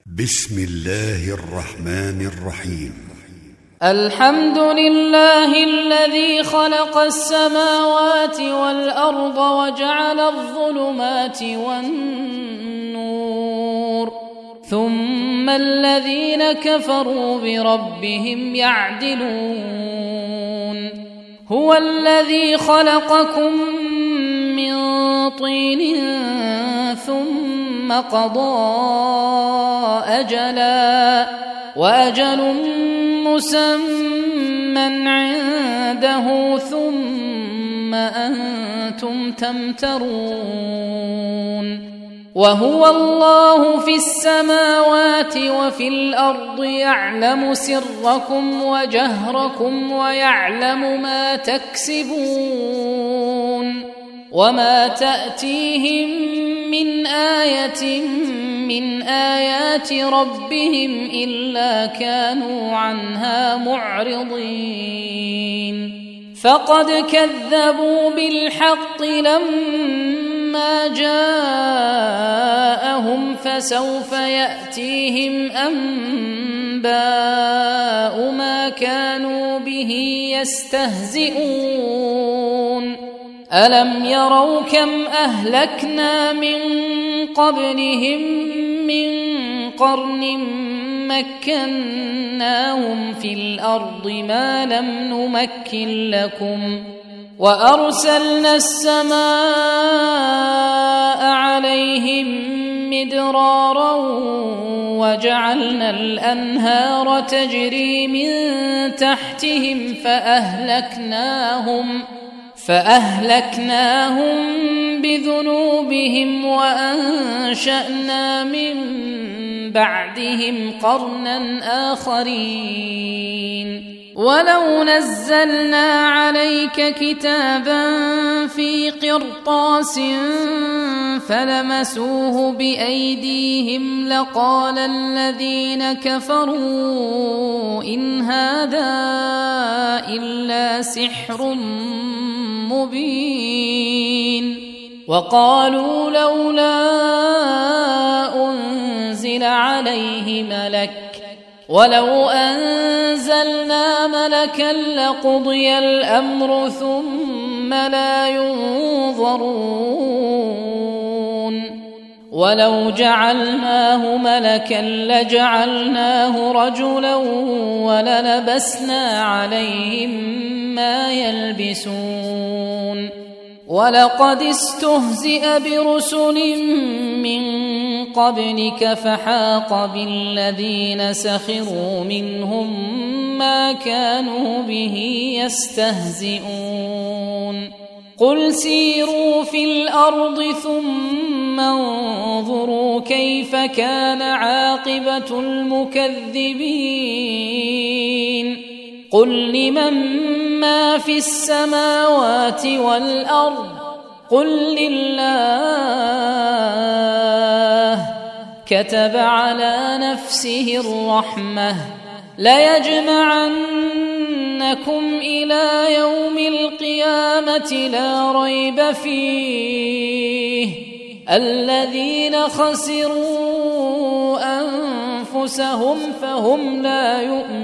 بسم الله الرحمن الرحيم. الحمد لله الذي خلق السماوات والأرض وجعل الظلمات والنور، ثم الذين كفروا بربهم يعدلون. هو الذي خلقكم من طين ثم قضى أجلا وأجل مسمى عنده ثم أنتم تمترون. وهو الله في السماوات وفي الأرض يعلم سركم وجهركم ويعلم ما تكسبون. وما تأتيهم من آية من آيات ربهم إلا كانوا عنها معرضين. فقد كذبوا بالحق لما جاءهم، فسوف يأتيهم أنباء ما كانوا به يستهزئون. ألم يروا كم أهلكنا من قبلهم من قرن مكناهم في الأرض ما لم نمكن لكم، وأرسلنا السماء عليهم مدرارا وجعلنا الأنهار تجري من تحتهم فأهلكناهم بذنوبهم وأنشأنا من بعدهم قرنا آخرين. ولو نزلنا عليك كتابا في قرطاس فلمسوه بأيديهم لقال الذين كفروا إن هذا إلا سحر مبين. وقالوا لولا أنزل عليه ملك ولو أنزلنا ملكا لقضي الأمر ثم لا ينظرون. ولو جعلناه ملكا لجعلناه رجلا وللبسنا عليهم ما يلبسون. ولقد استهزئ برسل من قبلك فحاق بالذين سخروا منهم ما كانوا به يستهزئون. قل سيروا في الأرض ثم انظروا كيف كان عاقبة المكذبين. قل لمن ما في السماوات والأرض قل لله. كتب على نفسه الرحمة ليجمعنكم إلى يوم القيامة لا ريب فيه. الذين خسروا أنفسهم فهم لا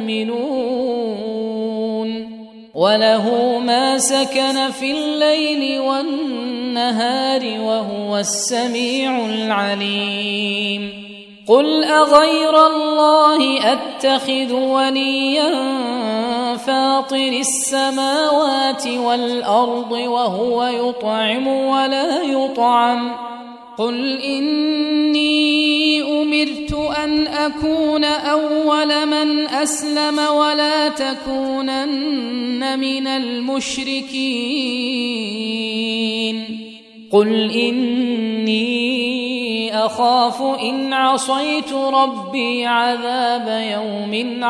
يؤمنون. وله ما سكن في الليل والنهار وهو السميع العليم. قل أغير الله أتخذ وليا فاطر السماوات والأرض وهو يطعم ولا يطعم. قل إني أمرت أن أكون أول من أسلم ولا تكونن من المشركين. قل إني أخاف إن عصيت ربي عذاب يوم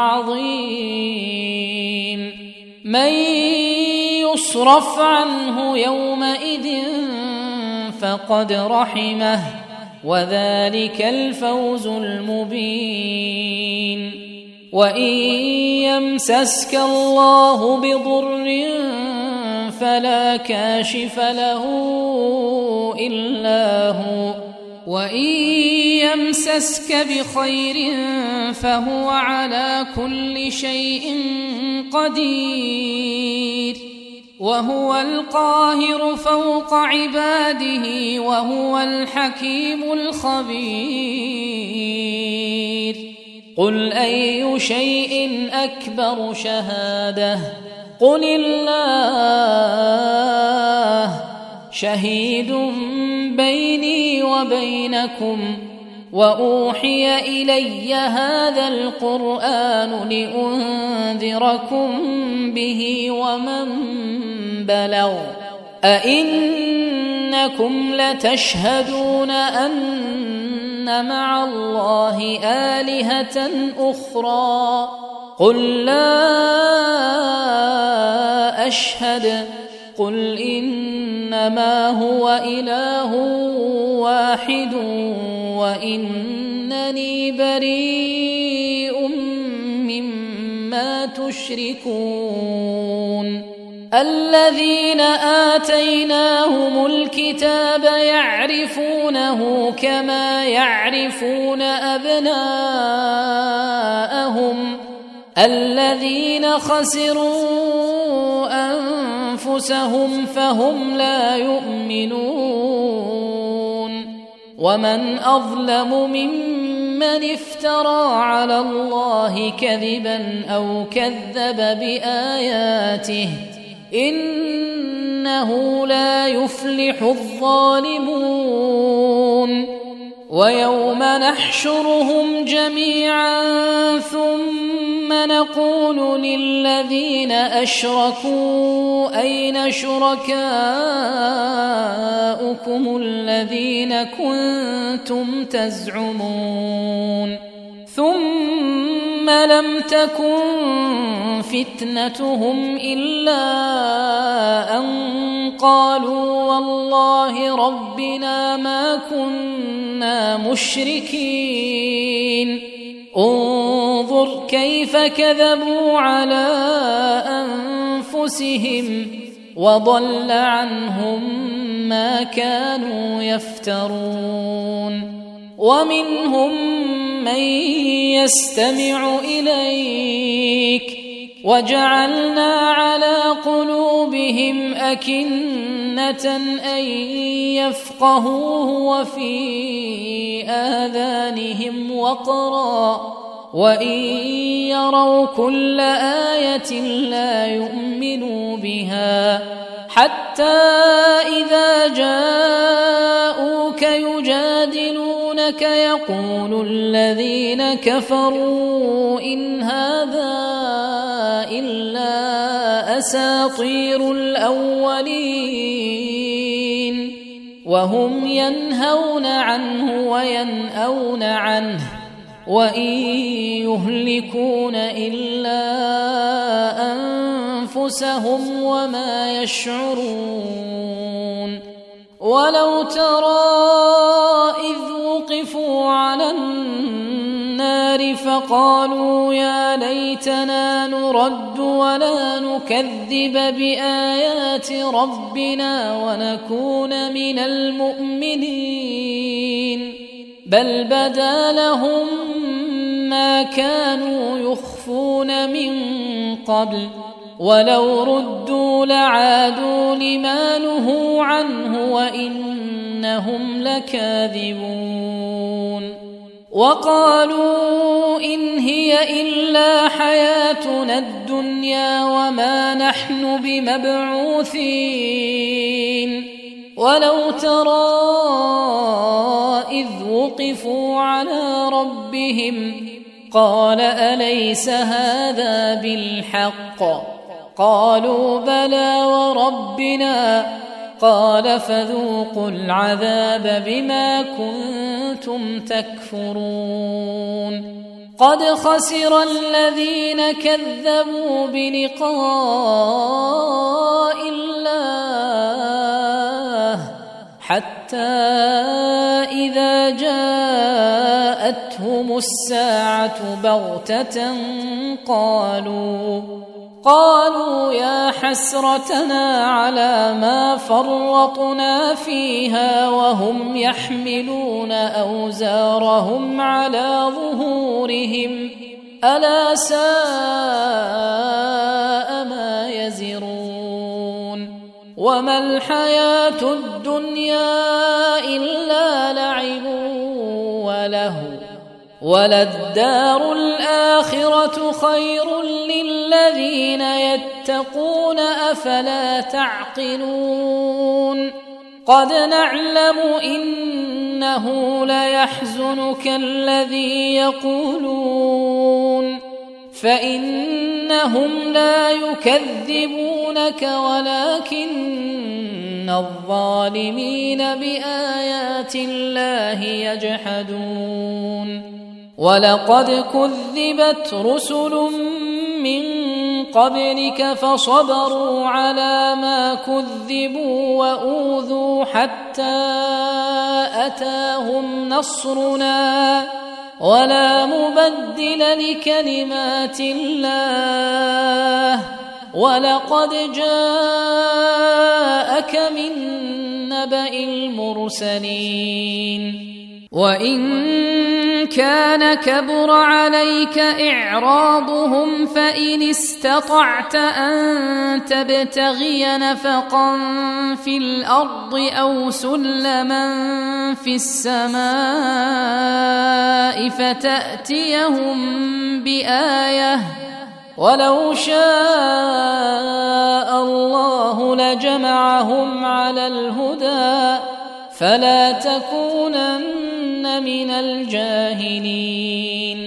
عظيم. من يصرف عنه يومئذ فقد رحمه وذلك الفوز المبين. وإن يمسسك الله بضر فلا كاشف له إلا هو وإن يمسسك بخير فهو على كل شيء قدير وهو القاهر فوق عباده وهو الحكيم الخبير قل أي شيء أكبر شهادة قل الله شهيد بيني وبينكم وأوحي إلي هذا القرآن لأنذركم به ومن بلغ أئنكم لتشهدون أن مع الله آلهة أخرى قل لا أشهد قل إنما هو إله واحد وإنني بريء مما تشركون الذين آتيناهم الكتاب يعرفونه كما يعرفون أبناءهم الذين خسروا أنفسهم فهم لا يؤمنون ومن أظلم ممن افترى على الله كذبا أو كذب بآياته إنه لا يفلح الظالمون ويوم نحشرهم جميعا ثم نقول للذين أشركوا أين شركاؤكم الذين كنتم تزعمون ثم لم تكن فتنتهم إلا أن قالوا والله ربنا ما كنا مشركين انظر كيف كذبوا على أنفسهم وضل عنهم ما كانوا يفترون ومنهم من يستمع إليك وجعلنا على قلوبهم أكنة أن يفقهوه وفي آذانهم وقرا وإن يروا كل آية لا يؤمنوا بها حتى إذا جاءوك يجادلونك يقول الذين كفروا إن هذا إلا أساطير الأولين وهم ينهون عنه وينأون عنه وإن يهلكون إلا أنفسهم وما يشعرون ولو ترى إذ وقفوا على النار فقالوا يا ليتنا نرد ولا نكذب بآيات ربنا ونكون من المؤمنين بل بدا لهم ما كانوا يخفون من قبل ولو ردوا لعادوا لما نهوا عنه وإنهم لكاذبون وقالوا إن هي إلا حياتنا الدنيا وما نحن بمبعوثين ولو ترى إذ وقفوا على ربهم قال أليس هذا بالحق قالوا بلى وربنا قال فذوقوا العذاب بما كنتم تكفرون قد خسر الذين كذبوا بلقاء الله حتى إذا جاءتهم الساعة بغتة قالوا يا حسرتنا على ما فرطنا فيها وهم يحملون أوزارهم على ظهورهم ألا ساء ما يزرون وما الحياة الدنيا إلا لعب ولهو وللدار الآخرة خير للذين يتقون أفلا تعقلون قد نعلم إنه ليحزنك الذي يقولون فإنهم لا يكذبونك ولكن الظالمين بآيات الله يجحدون ولقد كذبت رسل من قبلك فصبروا على ما كذبوا وأوذوا حتى أتاهم نصرنا ولا مبدل لكلمات الله ولقد جاءك من نبأ المرسلين وإن كان كبر عليك إعراضهم فإن استطعت أن تبتغي نفقا في الأرض أو سلما في السماء فتأتيهم بآية ولو شاء الله لجمعهم على الهدى فلا تكونن من الجاهلين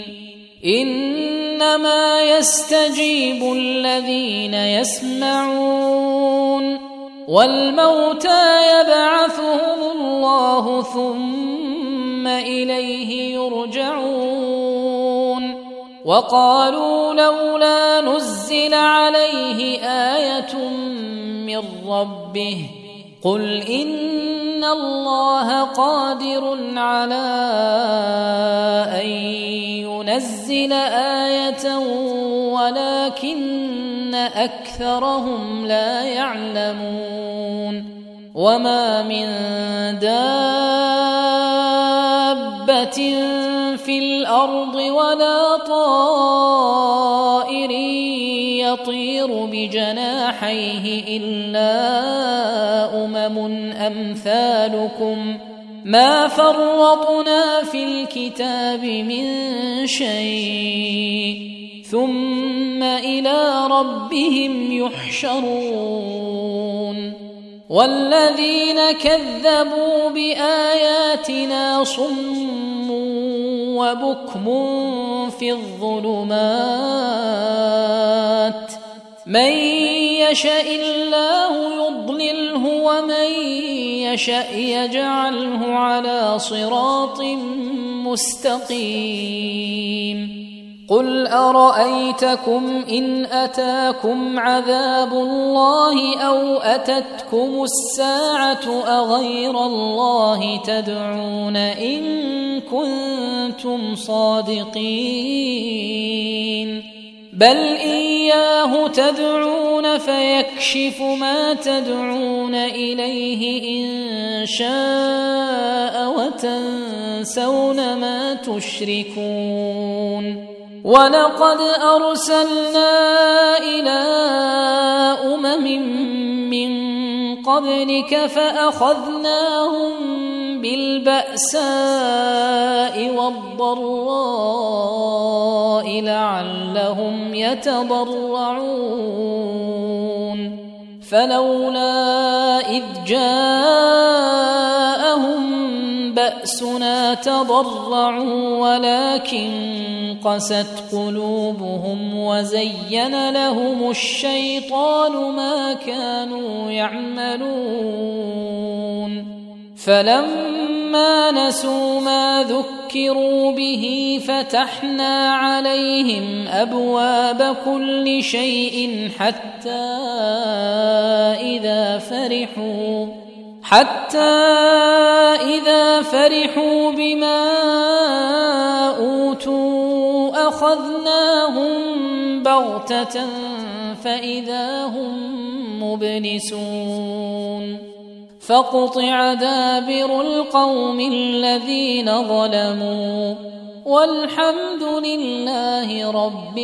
إنما يستجيب الذين يسمعون والموتى يبعثهم الله ثم إليه يرجعون وقالوا لولا نزل عليه آية من ربه قل إن الله قادر على أن ينزل آية ولكن أكثرهم لا يعلمون وما من دابة في الأرض ولا طائر يطير بجناحيه إلا أمثالكم ما فرطنا في الكتاب من شيء ثم إلى ربهم يحشرون والذين كذبوا بآياتنا صم وبكم في الظلمات من يشاء الله يضلله ومن يشاء يجعله على صراط مستقيم قل أرأيتكم إن أتاكم عذاب الله أو أتتكم الساعة أغير الله تدعون إن كنتم صادقين بل إياه تدعون فيكشف ما تدعون إليه إن شاء وتنسون ما تشركون ولقد أرسلنا إلى من قبلك فأخذناهم بالبأساء والضراء لعلهم يتضرعون فلولا إذ جاءهم بأسنا تضرعوا ولكن قست قلوبهم وزين لهم الشيطان ما كانوا يعملون فلما نسوا ما ذكروا به فتحنا عليهم أبواب كل شيء حتى إذا فرحوا بما أوتوا أخذناهم بغتة فإذا هم مبلسون فقطع دابر القوم الذين ظلموا والحمد لله رب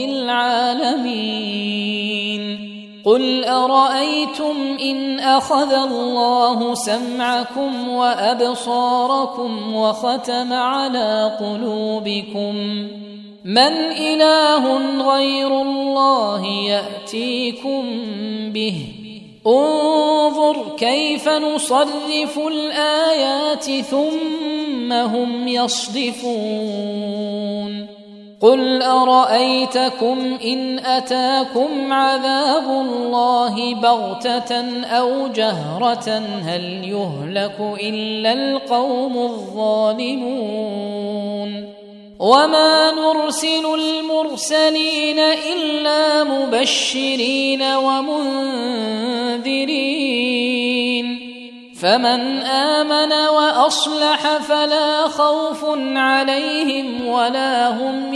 العالمين. قل أرأيتم إن أخذ الله سمعكم وأبصاركم وختم على قلوبكم من إله غير الله يأتيكم به انظر كيف نصرف الآيات ثم هم يصدفون. قل أرأيتكم إن أتاكم عذاب الله بغتة أو جهرة هل يهلك إلا القوم الظالمون وما نرسل المرسلين إلا مبشرين ومنذرين فمن آمن وأصلح فلا خوف عليهم ولا هم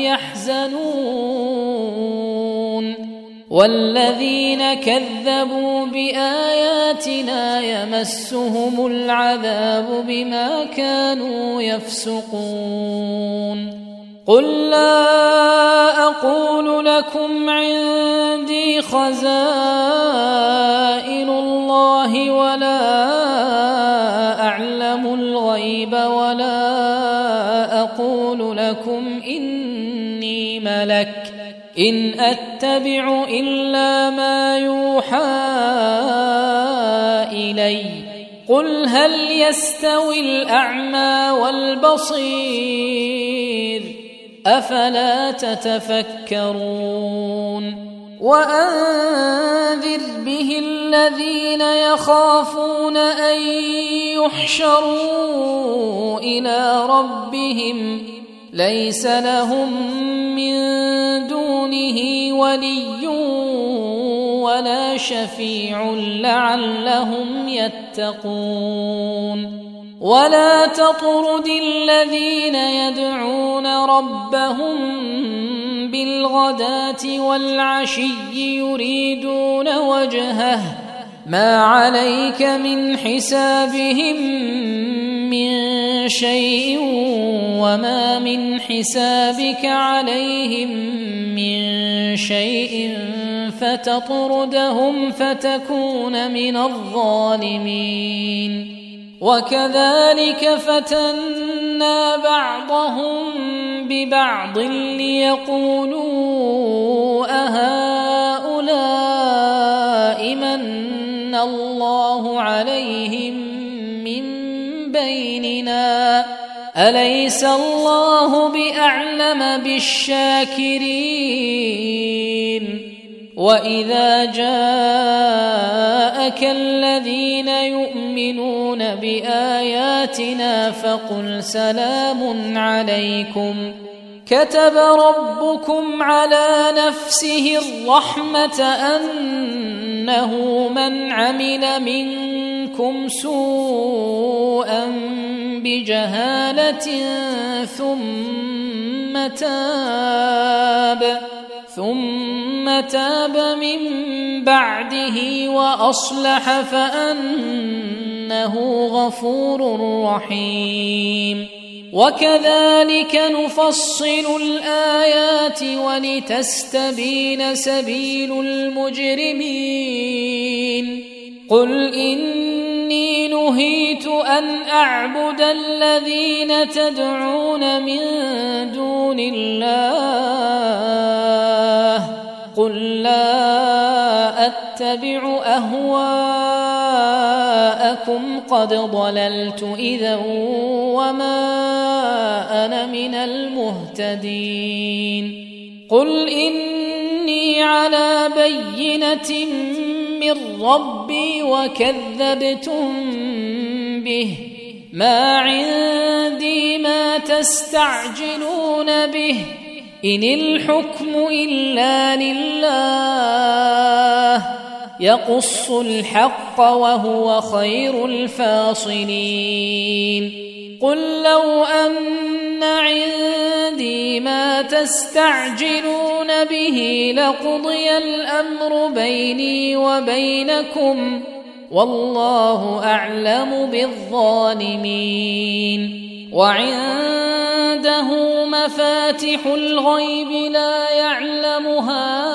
يحزنون والذين كذبوا بآياتنا يمسهم العذاب بما كانوا يفسقون. قل لا أقول لكم عندي خزائن الله ولا أعلم الغيب ولا أقول لكم إني ملك إن أتبع إلا ما يوحى إلي قل هل يستوي الأعمى والبصير أفلا تتفكرون. وأنذر به الذين يخافون أن يحشروا إلى ربهم ليس لهم من دونه ولي ولا شفيع لعلهم يتقون. ولا تطرد الذين يدعون ربهم بالغداة والعشي يريدون وجهه ما عليك من حسابهم من شيء وما من حسابك عليهم من شيء فتطردهم فتكون من الظالمين. وكذلك فتنا بعضهم ببعض ليقولوا أهؤلاء من الله عليهم من بيننا أليس الله بأعلم بالشاكرين. وإذا جاءك الذين يؤمنون بآياتنا فقل سلام عليكم كتب ربكم على نفسه الرحمة أنه من عمل منكم سوءا بجهالة ثم تاب من بعده وأصلح فأنه غفور رحيم. وكذلك نفصل الآيات ولتستبين سبيل المجرمين. قل إني نهيت أن أعبد الذين تدعون من دون الله قل لا أتبع أهواءكم قد ضللت إذا وما أنا من المهتدين. قل إني على بينة من ربي وكذبتم به ما عندي ما تستعجلون به إن الحكم إلا لله يقص الحق وهو خير الفاصلين. قل لو أن عندي ما تستعجلون به لقضي الأمر بيني وبينكم والله أعلم بالظالمين وعنده مفاتح الغيب لا يعلمها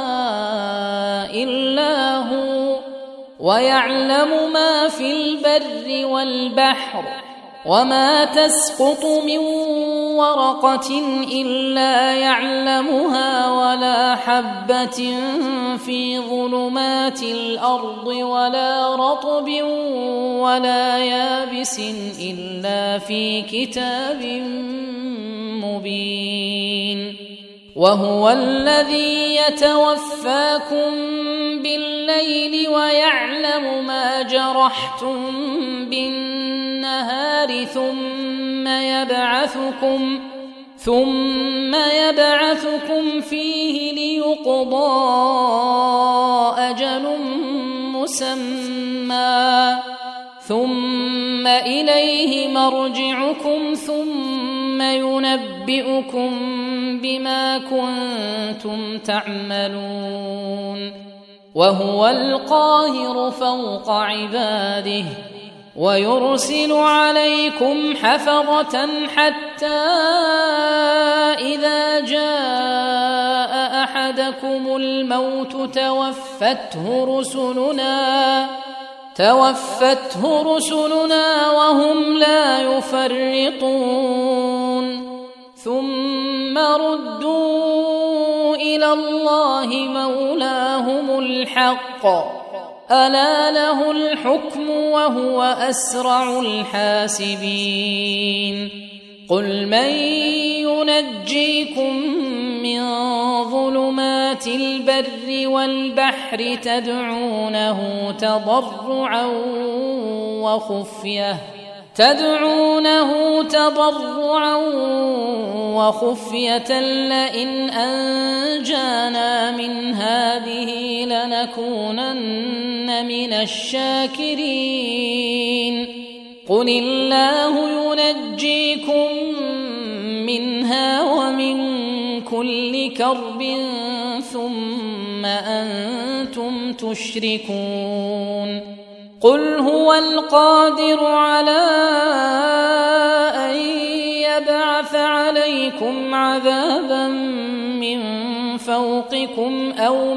إلا هو ويعلم ما في البر والبحر وما تسقط من ورقة إلا يعلمها ولا حبة في ظلمات الأرض ولا رطب ولا يابس إلا في كتاب مبين وهو الذي يتوفاكم بالليل ويعلم ما جرحتم بالنهار ثم يبعثكم فيه ليقضى أجل مسمى ثم إليه مرجعكم ثم ينبئكم بما كنتم تعملون وهو القاهر فوق عباده ويرسل عليكم حفظة حتى إذا جاء أحدكم الموت توفته رسلنا وهم لا يفرطون ثم ردوا إلى الله مولاهم الحق ألا له الحكم وهو أسرع الحاسبين قل من ينجيكم من ظلمات البر والبحر تدعونه تضرعا وخفية لئن أنجانا من هذه لنكونن من الشاكرين قل الله ينجيكم منها ومن كل كرب ثم أنتم تشركون قل هو القادر على أن يبعث عليكم عذابا من فوقكم أو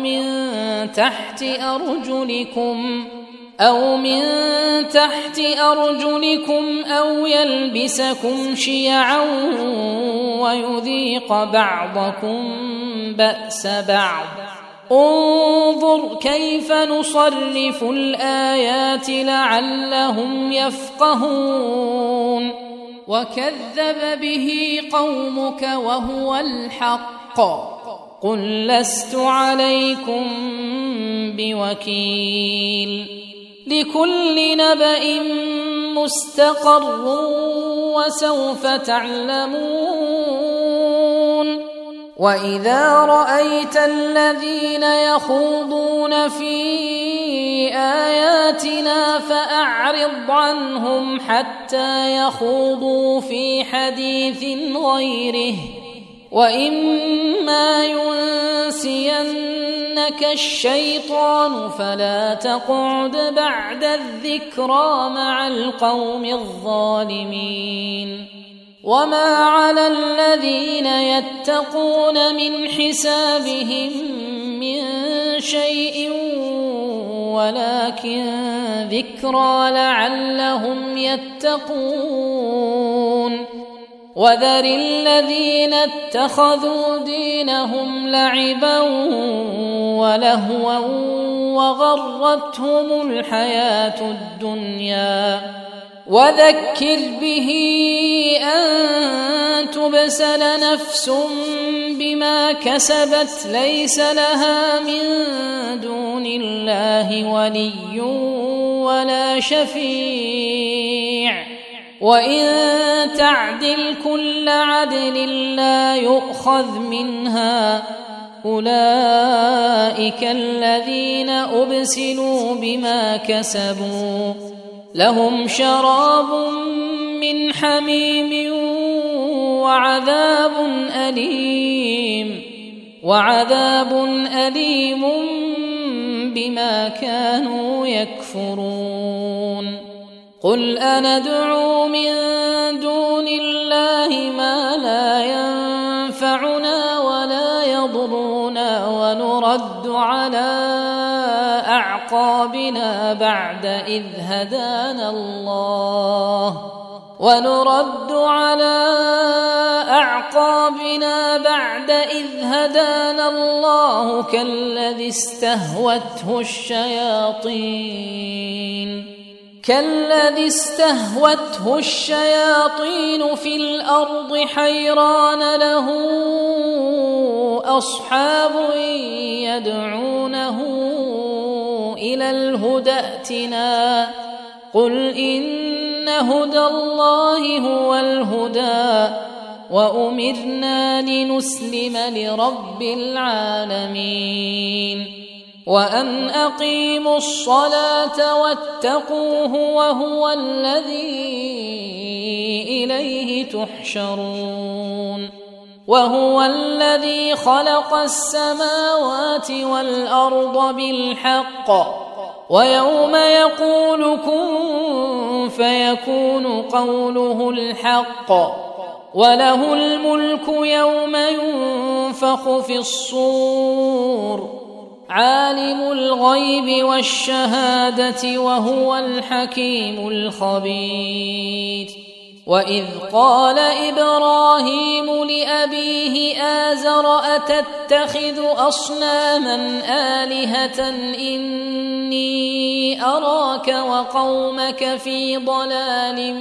من تحت أرجلكم أو يلبسكم شيعا ويذيق بعضكم بأس بعض انظر كيف نصرف الآيات لعلهم يفقهون وكذب به قومك وهو الحق قل لست عليكم بوكيل لكل نبأ مستقر وسوف تعلمون وإذا رأيت الذين يخوضون في آياتنا فأعرض عنهم حتى يخوضوا في حديث غيره وإما ينسينك الشيطان فلا تقعد بعد الذكرى مع القوم الظالمين وما على الذين يتقون من حسابهم من شيء ولكن ذكرى لعلهم يتقون وذر الذين اتخذوا دينهم لعبا ولهوا وغرتهم الحياة الدنيا وذكر به أن تبسل نفس بما كسبت ليس لها من دون الله ولي ولا شفيع وإن تعدل كل عدل لا يؤخذ منها أولئك الذين أبسلوا بما كسبوا لهم شراب من حميم وعذاب أليم بما كانوا يكفرون. قل أندعو من دون الله ما لا ينفعنا ولا يضرنا ونرد على أعقابنا بعد إذ هدانا الله كالذي استهوته الشياطين في الأرض حيران له أصحاب يدعونه إلى الهدى ائتنا. قل إن هدى الله هو الهدى وأمرنا لنسلم لرب العالمين وأن أقيموا الصلاة واتقوه وهو الذي إليه تحشرون. وهو الذي خلق السماوات والأرض بالحق ويوم يقول كن فيكون قوله الحق وله الملك يوم ينفخ في الصور عالم الغيب والشهادة وهو الحكيم الخبير. وإذ قال إبراهيم لأبيه آزر أتتخذ أصناما آلهة إني أراك وقومك في ضلال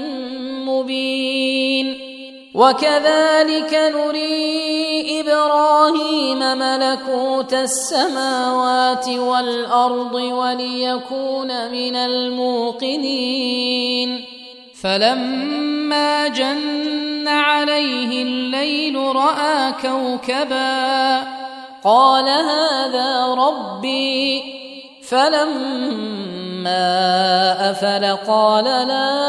مبين. وكذلك نري إبراهيم ملكوت السماوات والأرض وليكون من الموقنين. فلما جن عليه الليل رأى كوكبا قال هذا ربي فلما أفل قال لا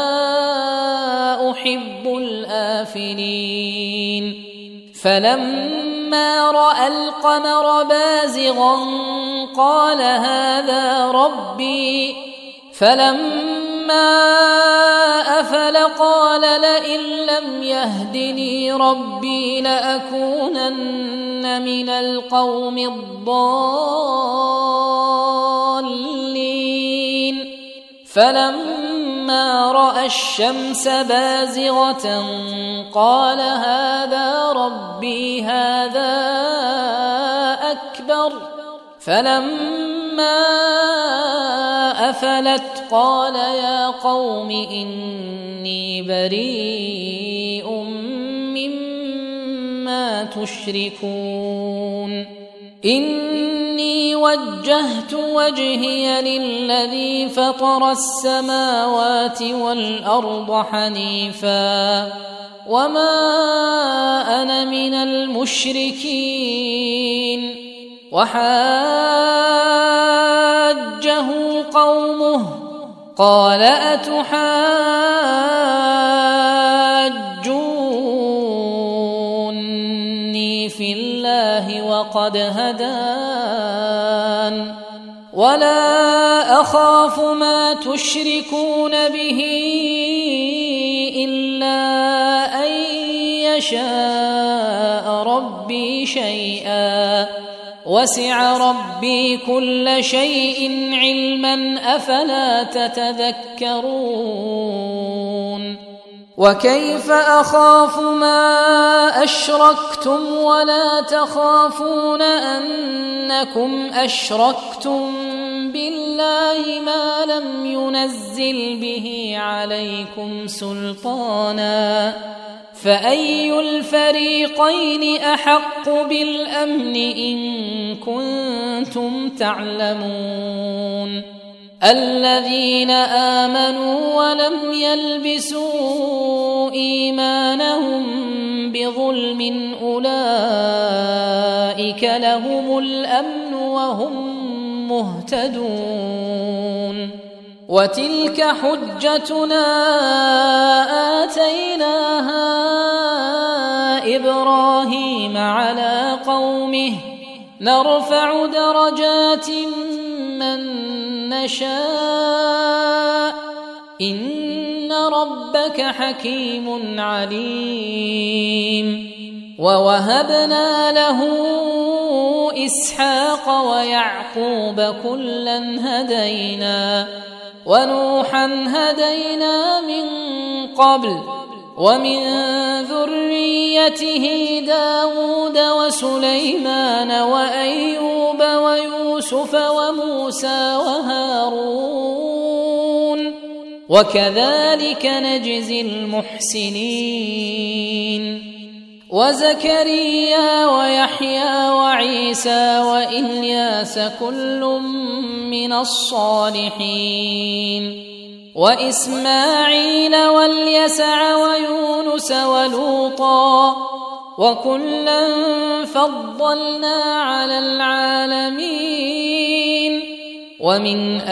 أحب الآفلين. فلما رأى القمر بازغا قال هذا ربي فلما أفل قال لئن لم يهدني ربي لأكونن من القوم الضالين. فلما رأى الشمس بازغة قال هذا ربي هذا أكبر. فلما أفلت قال يا قوم إني بريء مما تشركون. إني وجهت وجهي للذي فطر السماوات والأرض حنيفا وما أنا من المشركين. وحاجه قومه قال أتحاجوني في الله وقد هدان ولا أخاف ما تشركون به إلا أن يشاء ربي شيئا وسع ربي كل شيء علما أفلا تتذكرون. وكيف أخاف ما أشركتم ولا تخافون أنكم أشركتم بالله ما لم ينزل به عليكم سلطانا فأي الفريقين أحق بالأمن إن كنتم تعلمون. الذين آمنوا ولم يلبسوا إيمانهم بظلم أولئك لهم الأمن وهم مهتدون. وتلك حجتنا آتيناها إبراهيم على قومه نرفع درجات من نشاء إن ربك حكيم عليم. ووهبنا له إسحاق ويعقوب كلا هدينا ونوحا هدينا من قبل ومن ذريته داود وسليمان وأيوب ويوسف وموسى وهارون وكذلك نجزي المحسنين. وزكريا ويحيى وعيسى وإلياس كل من الصالحين وإسماعيل واليسع ويونس ولوطا وكلا فضلنا على العالمين. ومن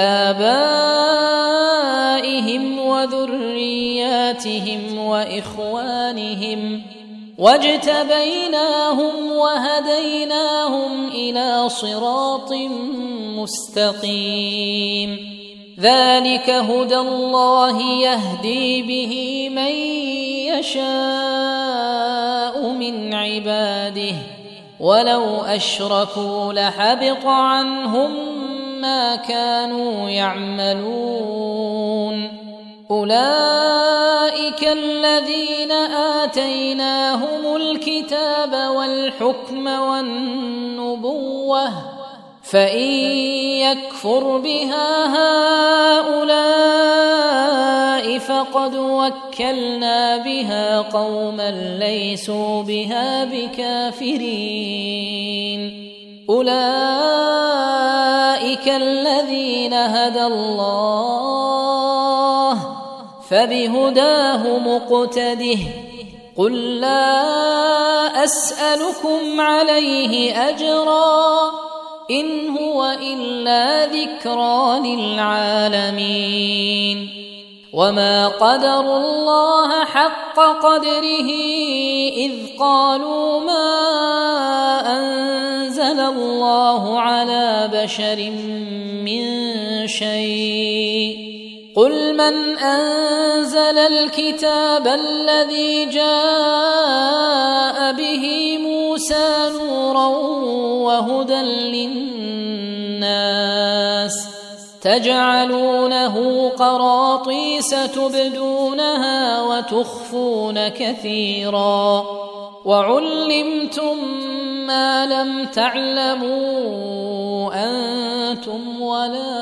آبائهم وذرياتهم وإخوانهم واجتبيناهم وهديناهم إلى صراط مستقيم. ذلك هدى الله يهدي به من يشاء من عباده ولو أشركوا لحبط عنهم ما كانوا يعملون. أولئك الذين آتيناهم الكتاب والحكم والنبوة فإن يكفر بها هؤلاء فقد وكلنا بها قوما ليسوا بها بكافرين. أولئك الذين هدى الله فبهداه مقتده. قل لا أسألكم عليه أجرا إن هو إلا ذكرى للعالمين. وما قدروا الله حق قدره إذ قالوا ما أنزل الله على بشر من شيء. قل من أنزل الكتاب الذي جاء به موسى نورا وهدى للناس تجعلونه قراطيس تبدونها وتخفون كثيرا وعلمتم ما لم تعلموا أنتم ولا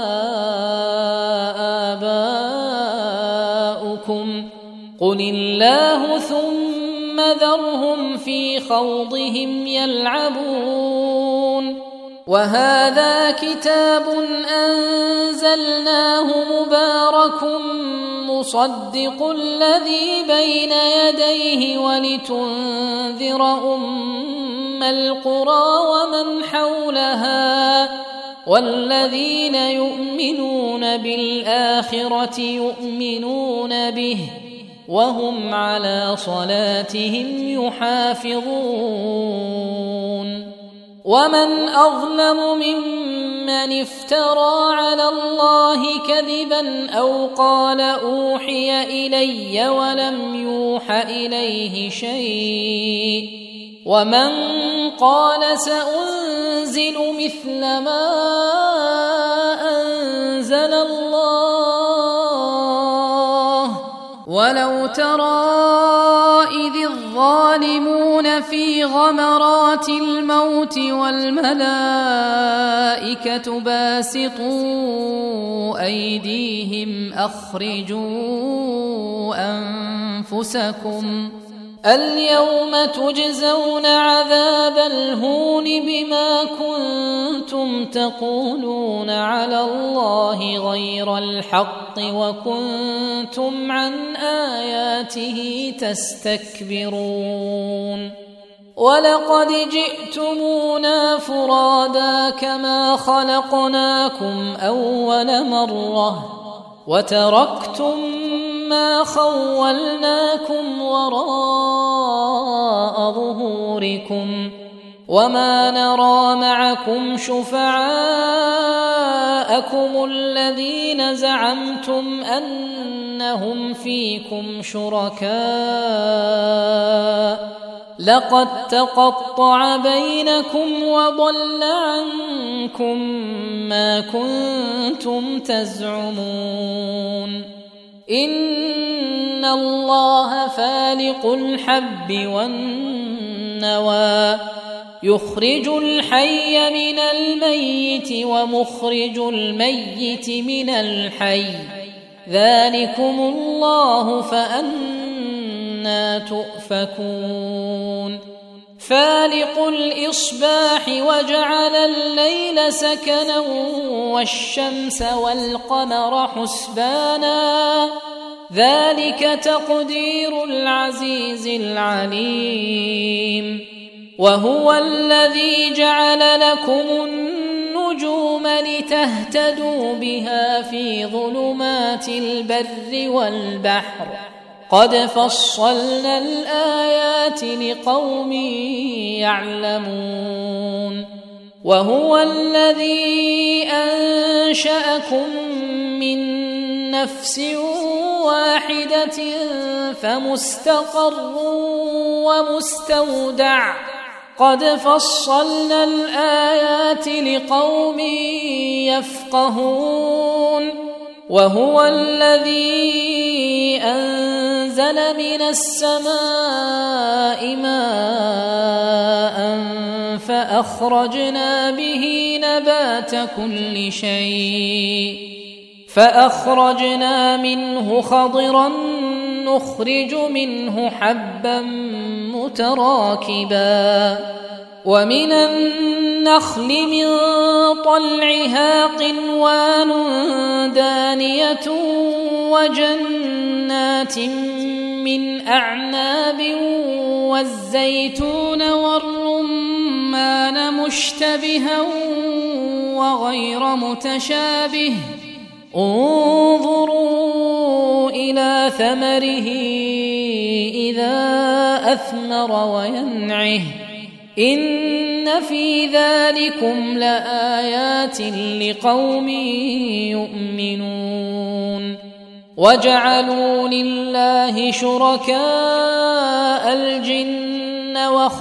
آباؤكم قل الله ثم ذرهم في خوضهم يلعبون. وهذا كتاب أنزلناه مبارك مصدق الذي بين يديه ولتنذر أم القرى ومن حولها والذين يؤمنون بالآخرة يؤمنون به وهم على صلاتهم يحافظون. ومن أظلم ممن افترى على الله كذبا أو قال أوحي إلي ولم يوح إليه شيء ومن قال سأنزل مثل ما أنزل الله. ولو ترى إذ الظالمون في غمرات الموت والملائكة باسطوا أيديهم أخرجوا أنفسكم اليوم تجزون عذاب الهون بما كنتم تقولون على الله غير الحق وكنتم عن آياته تستكبرون. ولقد جئتمونا فرادا كما خلقناكم أول مرة وتركتم ما خولناكم وراء ظهوركم وما نرى معكم شفعاءكم الذين زعمتم أنهم فيكم شركاء لقد تقطع بينكم وضل عنكم ما كنتم تزعمون إن الله فالق الحب والنوى يخرج الحي من الميت ومخرج الميت من الحي ذلكم الله فأنى تؤفكون فالق الإصباح وجعل الليل سكنا والشمس والقمر حسبانا ذلك تقدير العزيز العليم وهو الذي جعل لكم النجوم لتهتدوا بها في ظلمات البر والبحر قد فصلنا الآيات لقوم يعلمون وهو الذي أنشأكم من نفس واحدة فمستقر ومستودع قد فصلنا الآيات لقوم يفقهون وهو الذي أنزل من السماء ماء فأخرجنا به نبات كل شيء فأخرجنا منه خضرا نخرج منه حبا متراكبا ومن النخل من طلعها قنوان دانية وجنات من أعناب والزيتون والرمان مشتبها وغير متشابه انظروا إلى ثمره إذا أثمر وينعه إن في ذلكم لآيات لقوم يؤمنون وجعلوا لله شركاء الجن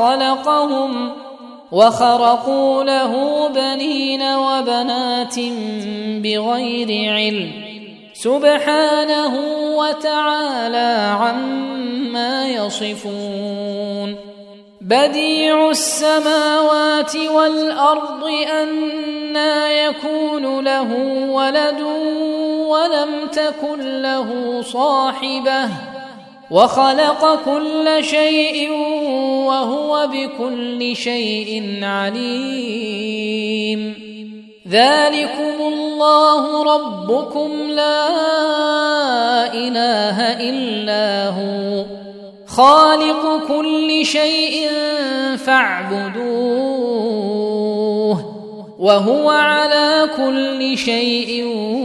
وخرقوا له بنين وبنات بغير علم سبحانه وتعالى عما يصفون بديع السماوات والأرض أنى يكون له ولد ولم تكن له صاحبة وخلق كل شيء وهو بكل شيء عليم ذلكم الله ربكم لا إله إلا هو خالق كل شيء فاعبدوه وهو على كل شيء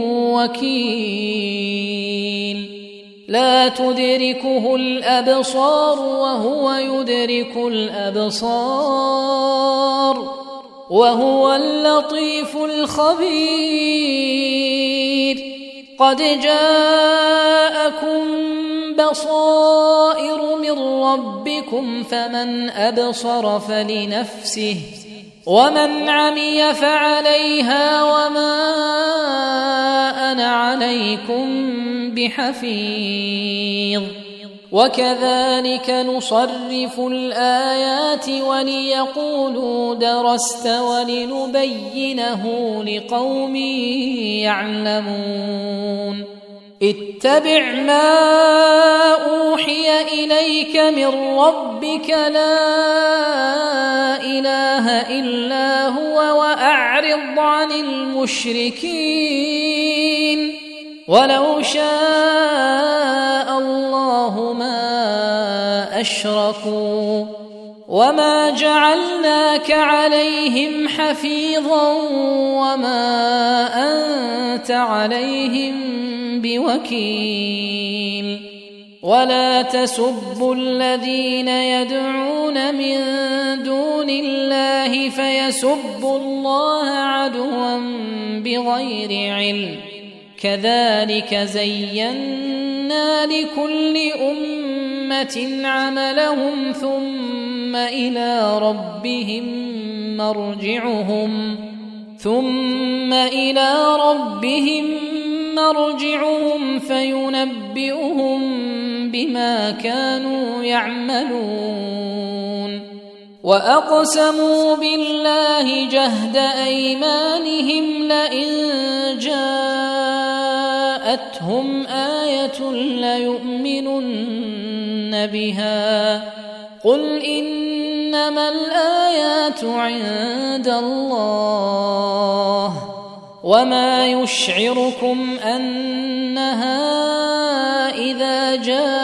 وكيل لا تدركه الأبصار وهو يدرك الأبصار وهو اللطيف الخبير قد جاءكم بصائر من ربكم فمن أبصر فلنفسه ومن عمي فعليها وما أنا عليكم بحفيظ وكذلك نصرف الآيات وليقولوا درست ولنبينه لقوم يعلمون اتبع ما أوحي إليك من ربك لا إله إلا هو وأعرض عن المشركين ولو شاء الله ما أشركوا وما جعلناك عليهم حفيظا وما أنت عليهم بوكيل ولا تسبوا الذين يدعون من دون الله فيسبوا الله عدوا بغير علم كذلك زينا لكل أمة عملهم ثم إلى ربهم مرجعهم فينبئهم بما كانوا يعملون وأقسموا بالله جهد أيمانهم لئن جاءتهم آية ليؤمنن بها قل إنما الآيات عند الله وما يشعركم أنها إذا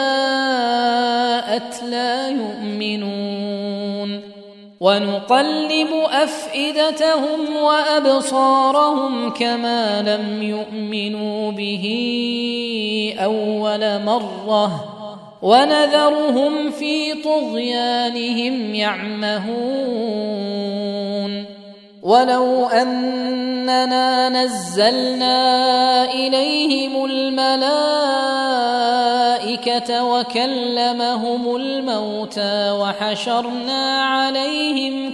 جاءت لا يؤمنون ونقلب أفئدتهم وأبصارهم كما لم يؤمنوا به أول مرة ونذرهم في طغيانهم يعمهون ولو أننا نزلنا إليهم الملائكة وكلمهم الموتى وحشرنا عليهم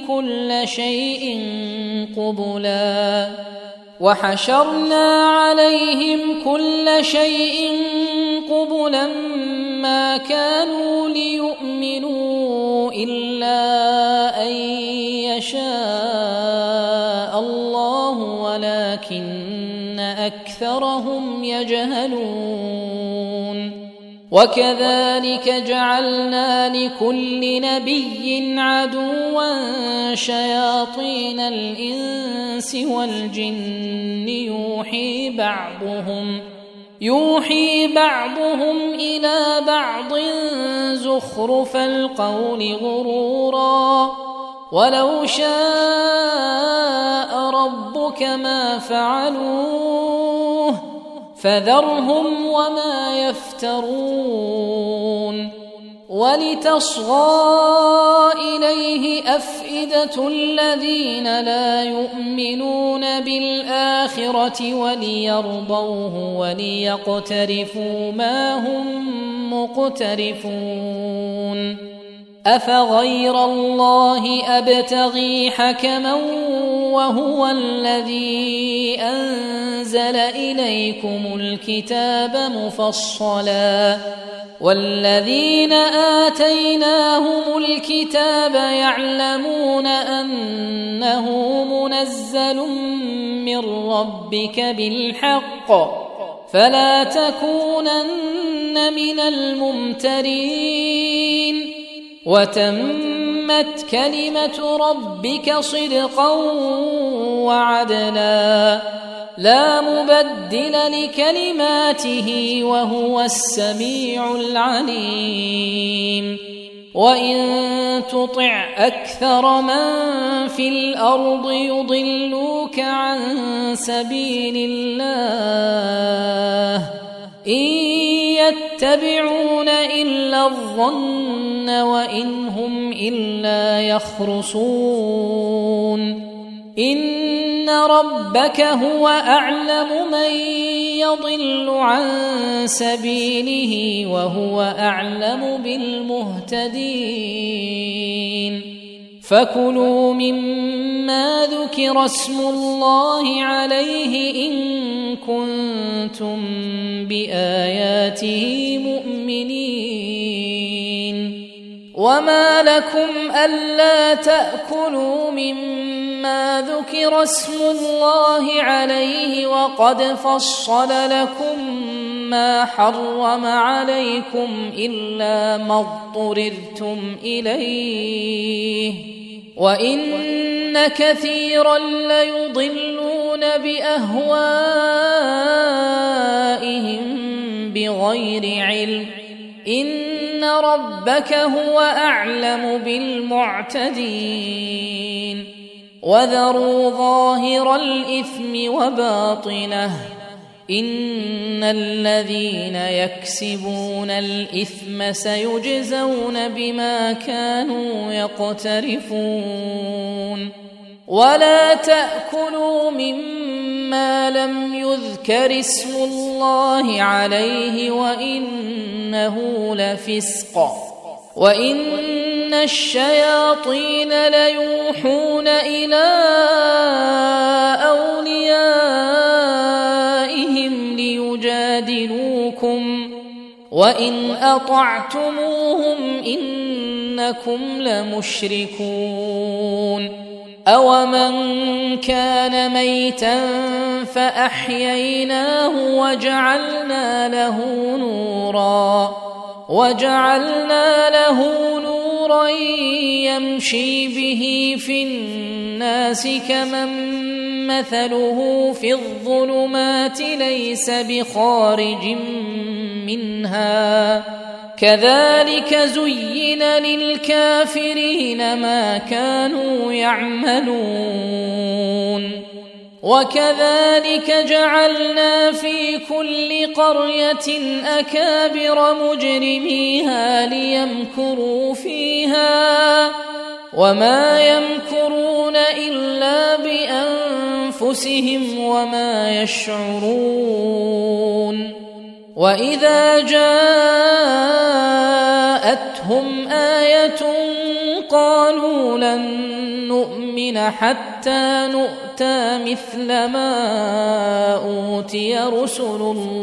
كل شيء قبلا ما كانوا ليؤمنوا إلا أن يشاء الله ولكن أكثرهم يجهلون وكذلك جعلنا لكل نبي عدوا شياطين الإنس والجن يوحي بعضهم إلى بعض زخرف القول غرورا ولو شاء ربك ما فعلوه فذرهم وما يفترون ولتصغى إليه أفئدة الذين لا يؤمنون بالآخرة وليرضوه وليقترفوا ما هم مقترفون أفغير الله أبتغي حكما وهو الذي أنزل إليكم الكتاب مفصلا والذين آتيناهم الكتاب يعلمون أنه منزل من ربك بالحق فلا تكونن من الممترين وتمت كلمة ربك صدقا وعدلا لا مبدل لكلماته وهو السميع العليم وإن تطع أكثر من في الأرض يضلوك عن سبيل الله إن يتبعون إلا الظن وإن هم إلا يخرصون إن ربك هو أعلم من يضل عن سبيله وهو أعلم بالمهتدين فكلوا مما ذكر اسم الله عليه إن كنتم بآياته مؤمنين وما لكم ألا تأكلوا مما ذكر اسم الله عليه وقد فصل لكم ما حرم عليكم إلا ما اضطررتم إليه وإن كثيرا ليضلون بأهوائهم بغير علم إن ربك هو أعلم بالمعتدين وذروا ظاهر الإثم وباطنه إن الذين يكسبون الإثم سيجزون بما كانوا يقترفون ولا تأكلوا مما لم يذكر اسم الله عليه وإنه لفسق وإن الشياطين ليوحون إلى أوليائهم ليجادلوكم وإن أطعتموهم إنكم لمشركون أومن كان ميتا فأحييناه وجعلنا له نورا يمشي به في الناس كمن مثله في الظلمات ليس بخارج منها كذلك زين للكافرين ما كانوا يعملون وكذلك جعلنا في كل قرية أكابر مجرميها ليمكروا فيها وما يمكرون إلا بأنفسهم وما يشعرون وإذا جاءتهم آية قالوا لن نؤمن حتى نؤتى مثل ما أوتي رسل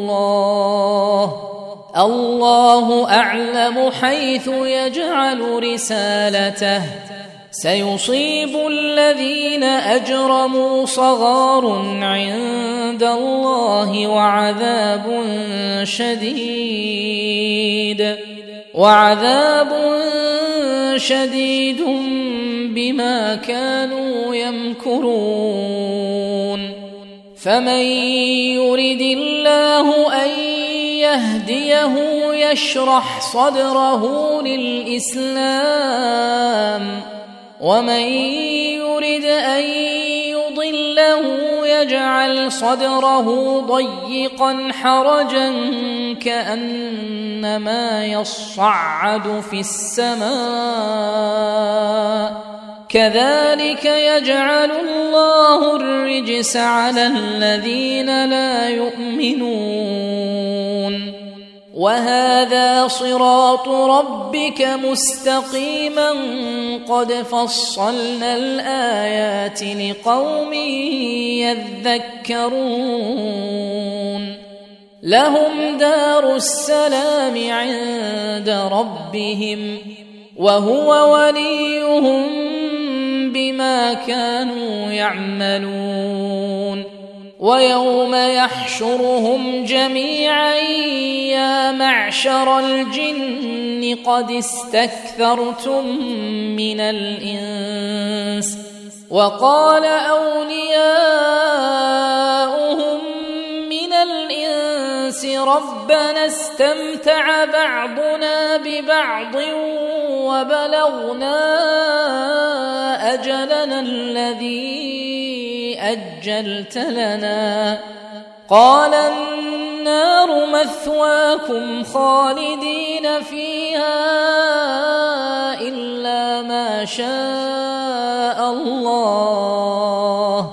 الله أعلم حيث يجعل رسالته سيصيب الذين أجرموا صغار عند الله وعذاب شديد بما كانوا يمكرون فمن يرد الله أن يهديه يشرح صدره للإسلام ومن يرد أن يضله يجعل صدره ضيقا حرجا كأنما يصعد في السماء كذلك يجعل الله الرجس على الذين لا يؤمنون وهذا صراط ربك مستقيما قد فصلنا الآيات لقوم يذكرون لهم دار السلام عند ربهم وهو وليهم بما كانوا يعملون ويوم يحشرهم جميعا يا معشر الجن قد استكثرتم من الإنس وقال أولياؤهم من الإنس ربنا استمتع بعضنا ببعض وبلغنا أجلنا الذي أجلت لنا قال النار مثواكم خالدين فيها إلا ما شاء الله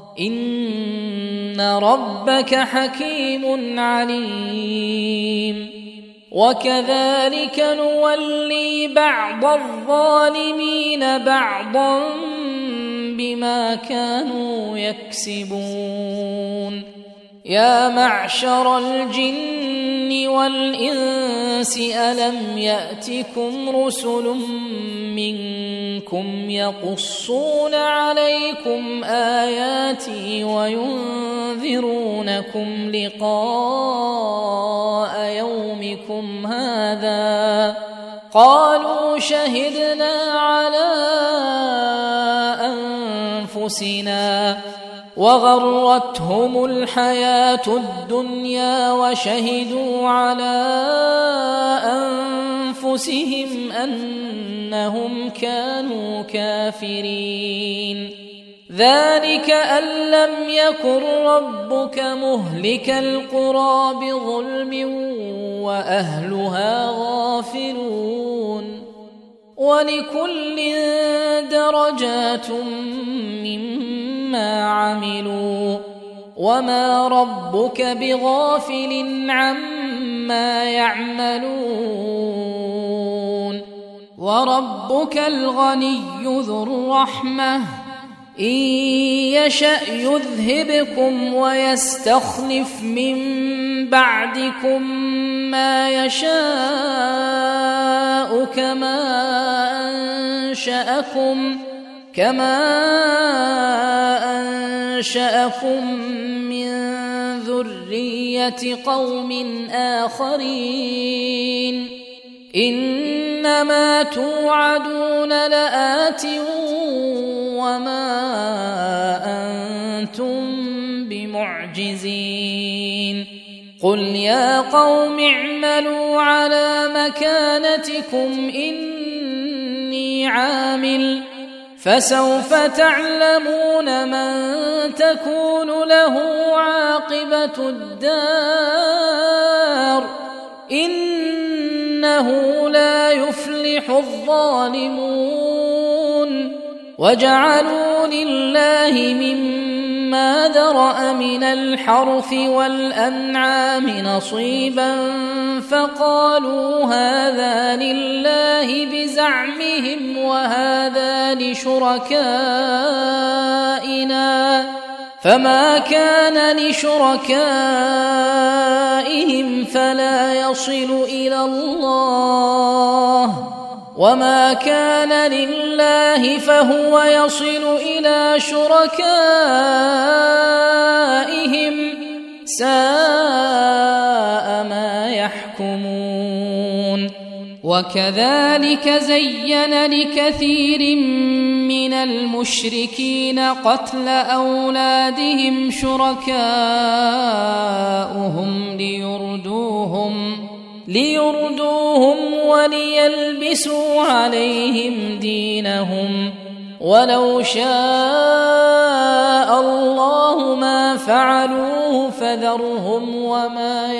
إن ربك حكيم عليم وكذلك نولي بعض الظالمين بعضا بما كانوا يكسبون يا معشر الجن والإنس ألم يأتكم رسل منكم يقصون عليكم آياتي وينذرونكم لقاء يومكم هذا قالوا شهدنا على أنفسنا وغرتهم الحياة الدنيا وشهدوا على أنفسهم أنهم كانوا كافرين. ذلك أن لم يكن ربك مهلك القرى بظلم وأهلها غافلون. ولكل درجات مما عملوا وما ربك بغافل عما يعملون. وربك الغني ذو الرحمة إن يشأ يذهبكم ويستخلف من بعدكم ما يشاء كما أنشأكم من ذرية قوم آخرين. إنما توعدون لآت وما أنتم بمعجزين. قل يا قوم اعملوا على مكانتكم إني عامل فسوف تعلمون من تكون له عاقبة الدار إنه لا يفلح الظالمون. وجعلوا لله مما ذرأ من الحرث والأنعام نصيبا فقالوا هذا لله بزعمهم وهذا لشركائنا فما كان لشركائهم فلا يصل إلى الله وما كان لله فهو يصل إلى شركائهم ساء ما يحكمون. وكذلك زين لكثير من المشركين قتل أولادهم شركاؤهم ليردوهم وليلبسوا عليهم دينهم ولو شاء الله ما فعلوه فذرهم وما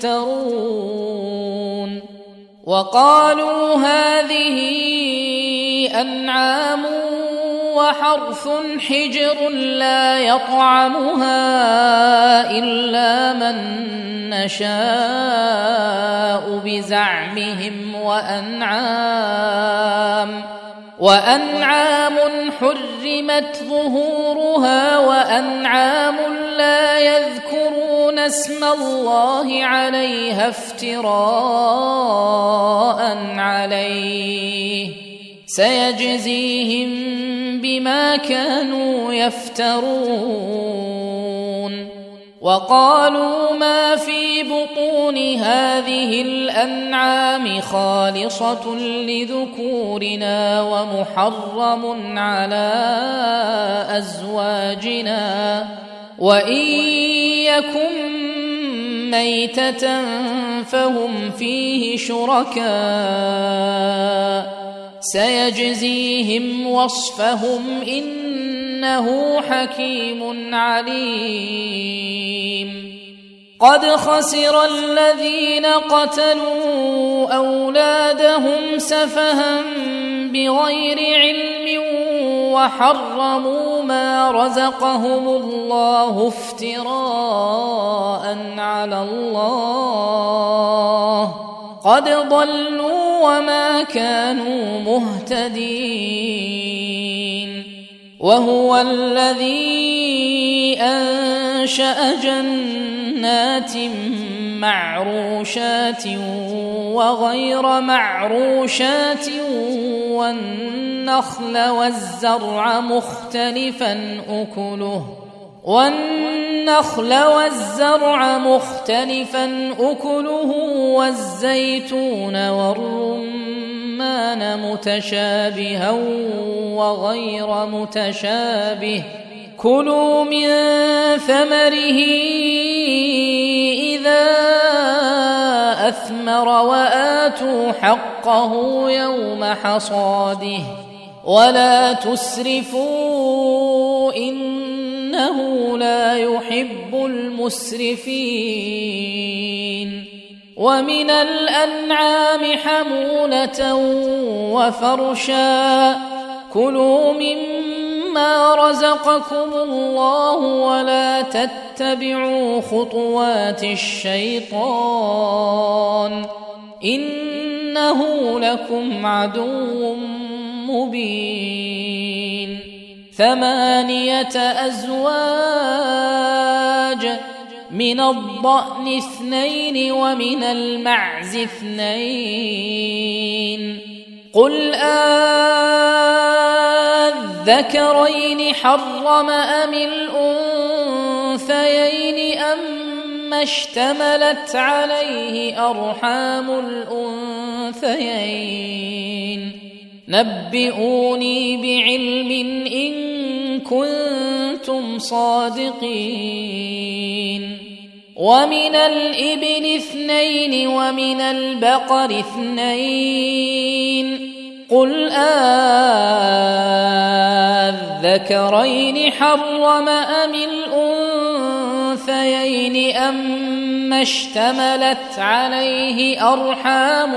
يفترون. وقالوا هذه أنعام وحرث حجر لا يطعمها إلا من نشاء بزعمهم وأنعام حرمت ظهورها وأنعام لا يذكرون اسم الله عليها افتراء عليه سيجزيهم بما كانوا يفترون. وقالوا ما في بطون هذه الأنعام خالصة لذكورنا ومحرم على أزواجنا وإن يكن ميتة فهم فيه شركاء سيجزيهم وصفهم إنه حكيم عليم. قد خسر الذين قتلوا أولادهم سفها بغير علم وحرموا ما رزقهم الله افتراء على الله قد ضلوا وما كانوا مهتدين. وهو الذي أنشأ جنات معروشات وغير معروشات والنخل والزرع مختلفا أكله والزيتون والرمان متشابها وغير متشابه كلوا من ثمره إذا وأثمر وآتوا حقه يوم حصاده ولا تسرفوا إنه لا يحب المسرفين. ومن الأنعام حمولة وفرشا كلوا مما رزقكم الله ولا تتبعوا خطوات الشيطان إنه لكم عدو مبين. 8 أزواج من الضأن 2 ومن المعز 2 قل أذكرين حرم أم الأنثيين أما اشتملت عليه أرحام الأنثيين نبئوني بعلم إن كنتم صادقين. ومن الإبل 2 ومن البقر 2 قل أذكرين حرم أم الأنثيين أما اشتملت عليه أرحام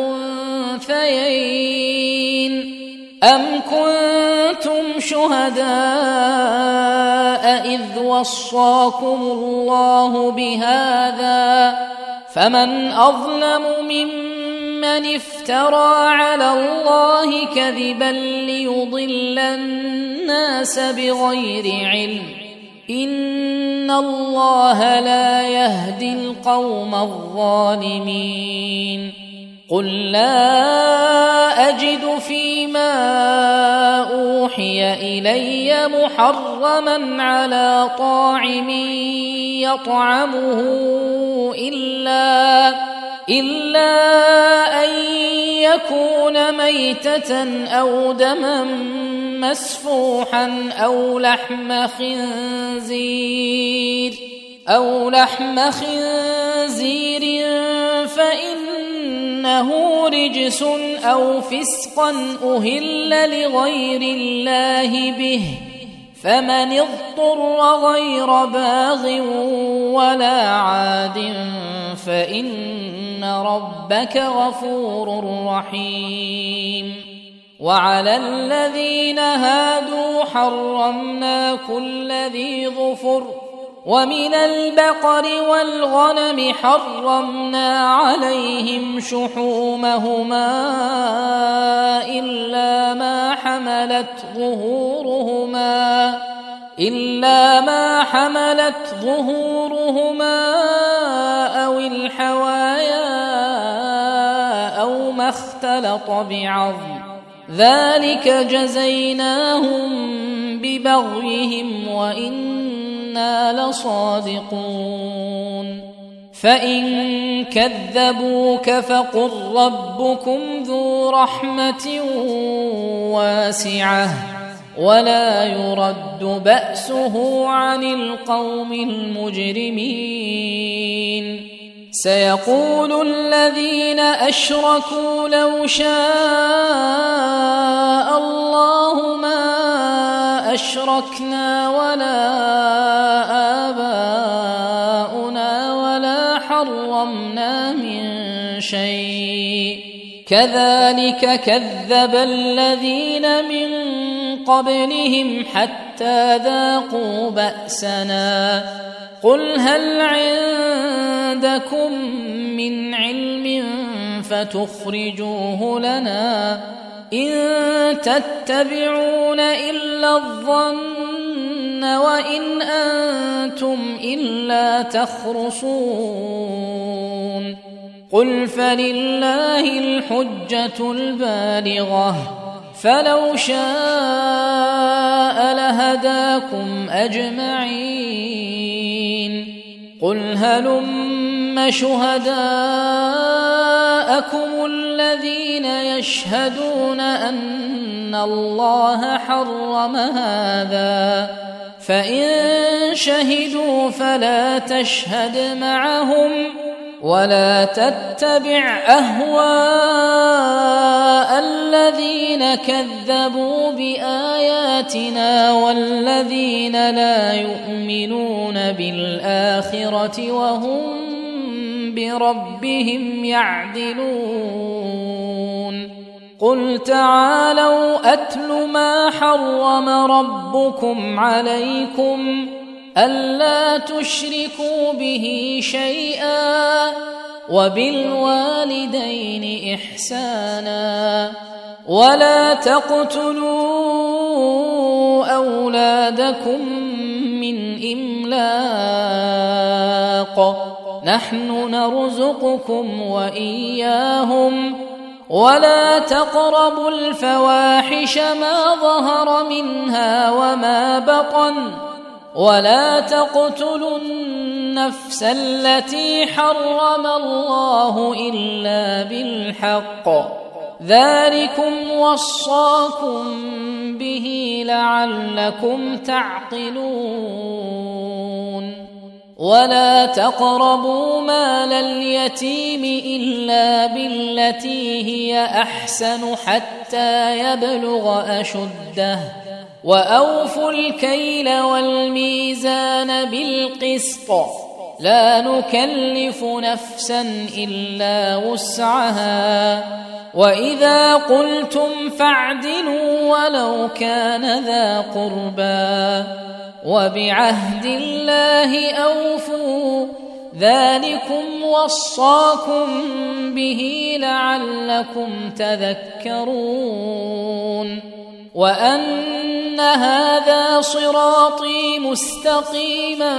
الأنثيين أم كنتم شهداء إذ وصاكم الله بهذا فمن أظلم ممن افترى على الله كذبا ليضل الناس بغير علم إن الله لا يهدي القوم الظالمين. قل لا أجد فيما أوحي إلي محرما على طاعم يطعمه إلا أن يكون ميتة أو دما مسفوحا أو لحم خنزير فإنه رجس أو فسقا أهل لغير الله به فمن اضطر غير باغ ولا عاد فإن ربك غفور رحيم. وعلى الذين هادوا حرمنا كل ذي ظفر ومن البقر والغنم حرمنا عليهم شحومهما إلا ما حملت ظهورهما أو الحوايا أو ما اختلط بعظم ذلك جزيناهم ببغيهم وإنا لصادقون. فإن كذبوك فقل ربكم ذو رحمة واسعة ولا يرد بأسه عن القوم المجرمين. سيقول الذين أشركوا لو شاء الله ما أشركنا ولا آباؤنا ولا حرمنا من شيء كذلك كذب الذين من قبلهم حتى ذاقوا بأسنا. قل هل عندكم من علم فتخرجوه لنا إن تتبعون إلا الظن وإن أنتم إلا تخرصون. قل فلله الحجة البالغة فلو شاء لهداكم أجمعين. قل هلم شهداءكم الذين يشهدون أن الله حرم هذا فإن شهدوا فلا تشهد معهم ولا تتبع أهواء الذين كذبوا بآياتنا والذين لا يؤمنون بالآخرة وهم بربهم يعدلون قل تعالوا أتل ما حرم ربكم عليكم ألا تشركوا به شيئا وبالوالدين إحسانا ولا تقتلوا أولادكم من إملاق نحن نرزقكم وإياهم ولا تقربوا الفواحش ما ظهر منها وما بطن ولا تقتلوا النفس التي حرم الله إلا بالحق ذلكم وصاكم به لعلكم تعقلون ولا تقربوا مال اليتيم إلا بالتي هي أحسن حتى يبلغ أشده وأوفوا الكيل والميزان بالقسط لا نكلف نفسا إلا وسعها وإذا قلتم فاعدلوا ولو كان ذا قربى وبعهد الله أوفوا ذلكم وصاكم به لعلكم تذكرون وأن هذا صراطي مستقيما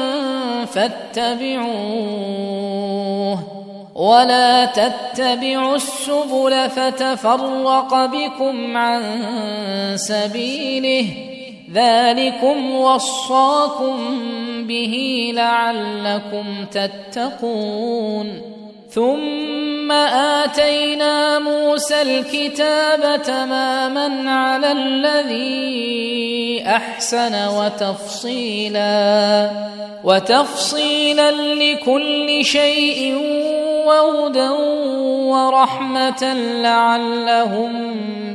فاتبعوه ولا تتبعوا السبل فتفرق بكم عن سبيله ذلكم وصاكم به لعلكم تتقون ثم آتينا موسى الكتاب تماما على الذي أحسن وتفصيلا لكل شيء وهدى ورحمة لعلهم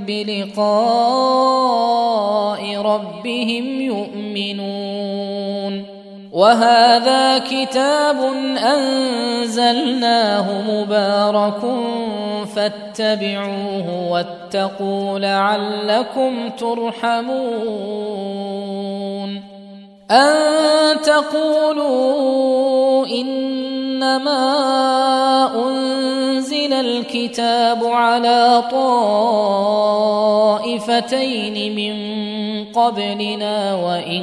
بلقاء ربهم يؤمنون وهذا كتاب أنزلناه مبارك فاتبعوه واتقوا لعلكم ترحمون أن تقولوا إنما أنزل الكتاب على طائفتين من قبلنا وإن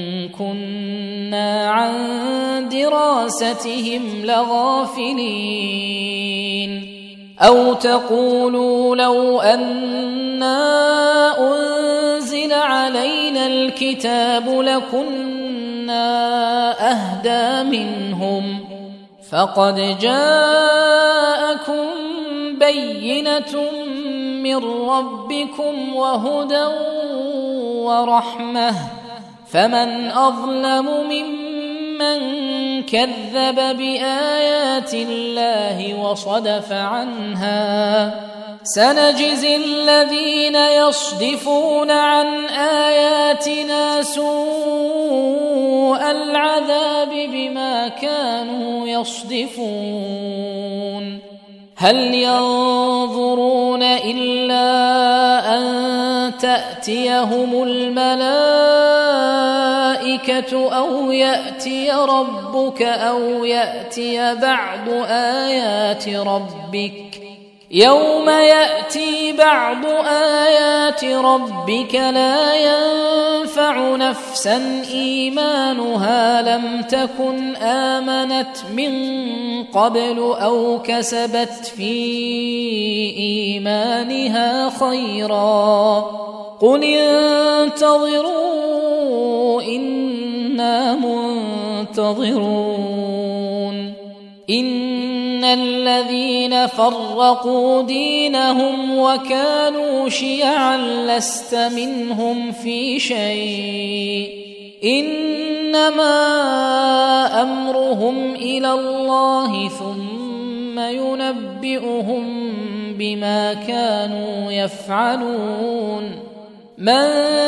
كنا عن دراستهم لغافلين أو تقولوا لو أنا أنزل علينا الكتاب لكنا أهدى منهم فقد جاءكم بينة من ربكم وهدى ورحمة فمن أظلم ممن كذب بآيات الله وصدف عنها سنجزي الذين يصدفون عن آياتنا سوء العذاب بما كانوا يصدفون هل ينظرون إلا أن تأتيهم الملائكة أو يأتي ربك أو يأتي بعض آيات ربك يوم يأتي بعض آيات ربك لا ينفع نفسا إيمانها لم تكن آمنت من قبل أو كسبت في إيمانها خيرا قل انتظروا إنا منتظرون إن الذين فرقوا دينهم وكانوا شيعا لست منهم في شيء إنما أمرهم إلى الله ثم ينبئهم بما كانوا يفعلون من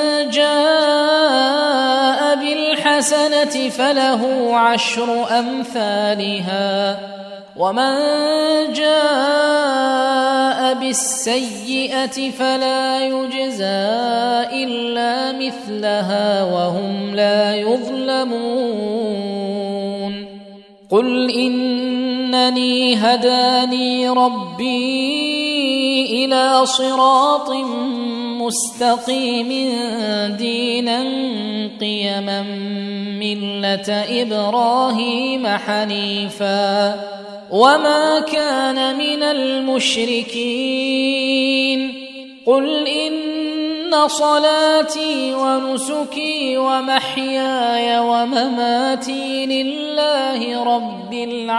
جاء بالحسنة فله 10 أمثالها ومن جاء بالسيئة فلا يجزى إلا مثلها وهم لا يظلمون قل إنني هداني ربي إلى صراط مستقيم دينا قيما ملة إبراهيم حنيفا وما كان من المشركين قل إن صلاتي ونسكي ومحياي ومماتي لله رب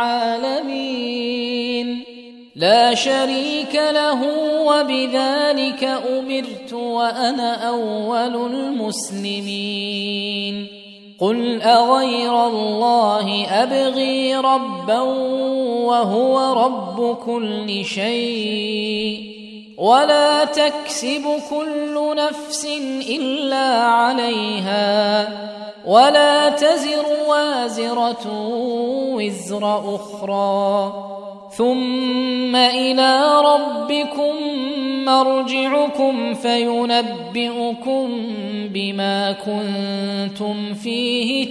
العالمين لا شريك له وبذلك أمرت وأنا أول المسلمين قل أغير الله أبغي ربا وهو رب كل شيء ولا تكسب كل نفس إلا عليها ولا تزر وازرة وزر أخرى ثم إلى ربكم مرجعكم فينبئكم بما كنتم فيه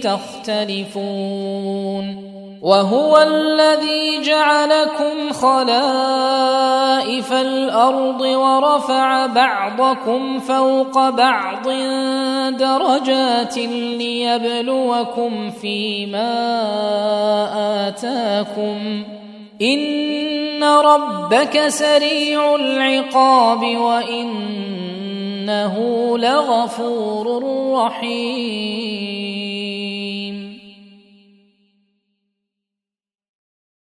تختلفون وهو الذي جعلكم خلائف الأرض ورفع بعضكم فوق بعض درجات ليبلوكم فيما آتاكم إن ربك سريع العقاب وإنه لغفور رحيم